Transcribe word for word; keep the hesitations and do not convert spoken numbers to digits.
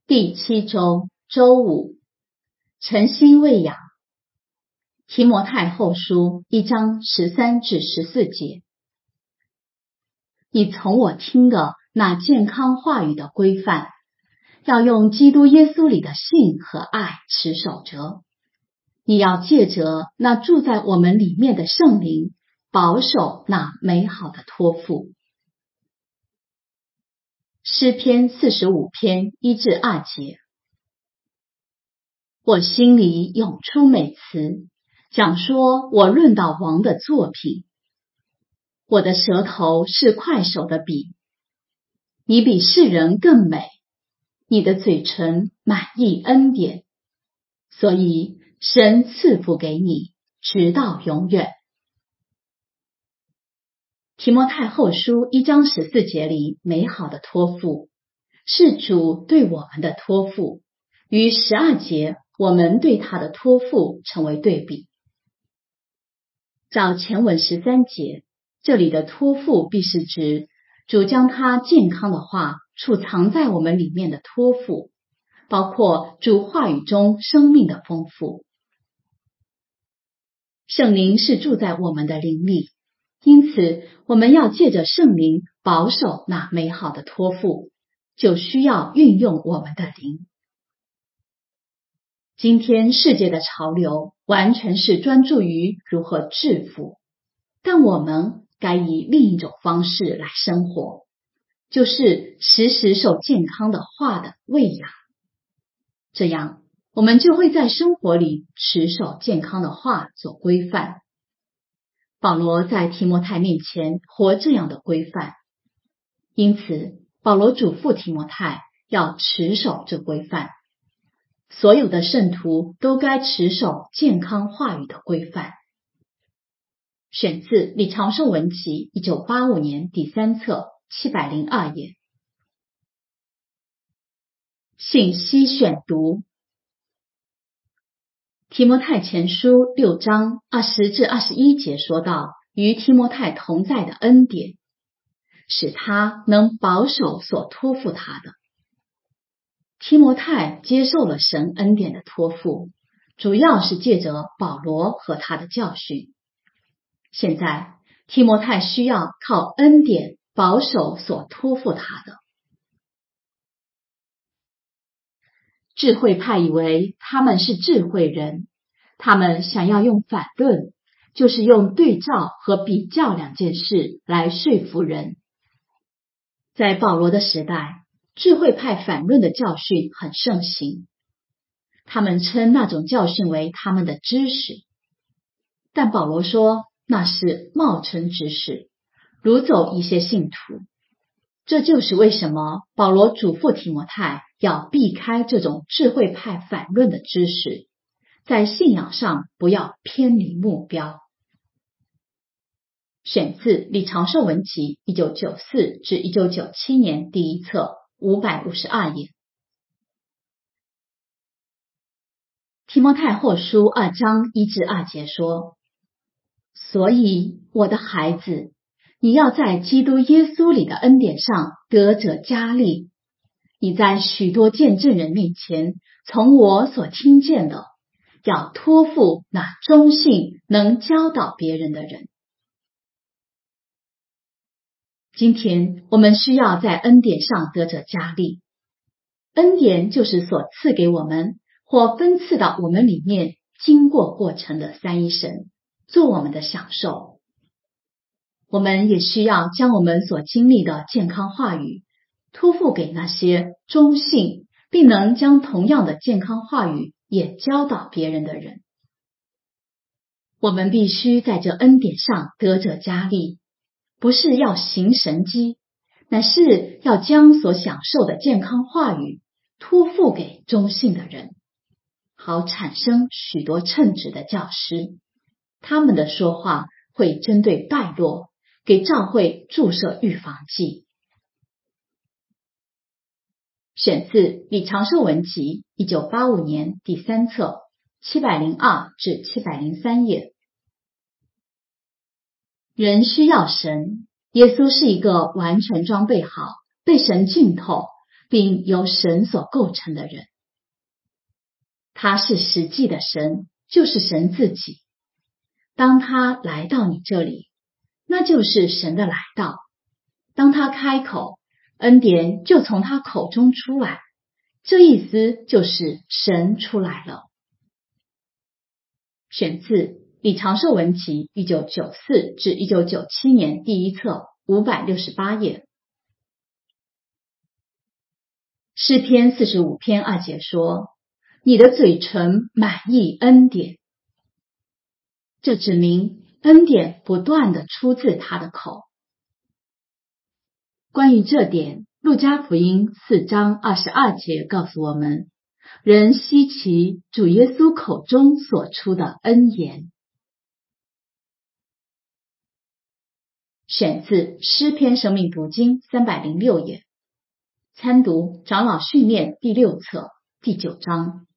第七周周五，诚心喂养。提摩太后书一章十三至十四节。你从我听的那健康话语的规范，要用基督耶稣里的信和爱持守着。你要借着那住在我们里面的圣灵，保守那美好的托付。诗篇四十五篇一至二节。我心里涌出美词，讲说我论到王的作品。我的舌头是快手的笔，你比世人更美，你的嘴唇满溢恩典，所以神赐福给你，直到永远。提摩太后书一章十四节里美好的托付，是主对我们的托付，与十二节我们对他的托付成为对比。照前文十三节，这里的托付必是指主将他健康的话储藏在我们里面的托付，包括主话语中生命的丰富。圣灵是住在我们的灵里，因此我们要借着圣灵保守那美好的托付，就需要运用我们的灵。今天世界的潮流完全是专注于如何致富，但我们该以另一种方式来生活，就是时时受健康的话的喂养。这样我们就会在生活里持守健康的话做规范。保罗在提摩太面前活这样的规范，因此保罗嘱咐提摩太要持守这规范。所有的圣徒都该持守健康话语的规范。选自李长寿文集一九八五年第三册七百零二页。信息选读。提摩太前书六章二十至二十一节说到与提摩太同在的恩典，使他能保守所托付他的。提摩太接受了神恩典的托付，主要是借着保罗和他的教训。现在提摩太需要靠恩典保守所托付他的。智慧派以为他们是智慧人，他们想要用反论，就是用对照和比较两件事来说服人。在保罗的时代，智慧派反论的教训很盛行，他们称那种教训为他们的知识，但保罗说那是冒称知识，掳走一些信徒。这就是为什么保罗嘱咐提摩太要避开这种智慧派反论的知识，在信仰上不要偏离目标。选自李长寿文集一九九四至一九九七年第一册五百五十二页。提摩太后书二章一至二节说，所以我的孩子，你要在基督耶稣里的恩典上得着加力。你在许多见证人面前从我所听见的，要托付那忠信能教导别人的人。今天我们需要在恩典上得着加力。恩典就是所赐给我们或分赐到我们里面经过过程的三一神，做我们的享受。我们也需要将我们所经历的健康话语托付给那些忠信并能将同样的健康话语也教导别人的人。我们必须在这恩典上得着加力，不是要行神迹，乃是要将所享受的健康话语托付给忠信的人，好产生许多称职的教师。他们的说话会针对败落，给教会注射预防剂。选自李长寿文集一九八五年第三册七百零二至七百零三页。人需要神，耶稣是一个完全装备好、被神浸透、 并由神所构成的人。他是实际的神，就是神自己。当他来到你这里，那就是神的来到。当他开口，恩典就从他口中出来，这意思就是神出来了。选自李长寿文集一九九四至一九九七年第一册五百六十八页。诗篇四十五篇二节说，你的嘴唇满溢恩典。这指明恩典不断地出自他的口。关于这点，路加福音四章二十二节告诉我们，人稀奇主耶稣口中所出的恩言。选自诗篇生命读经三百零六页，参读长老训练第六册第九章。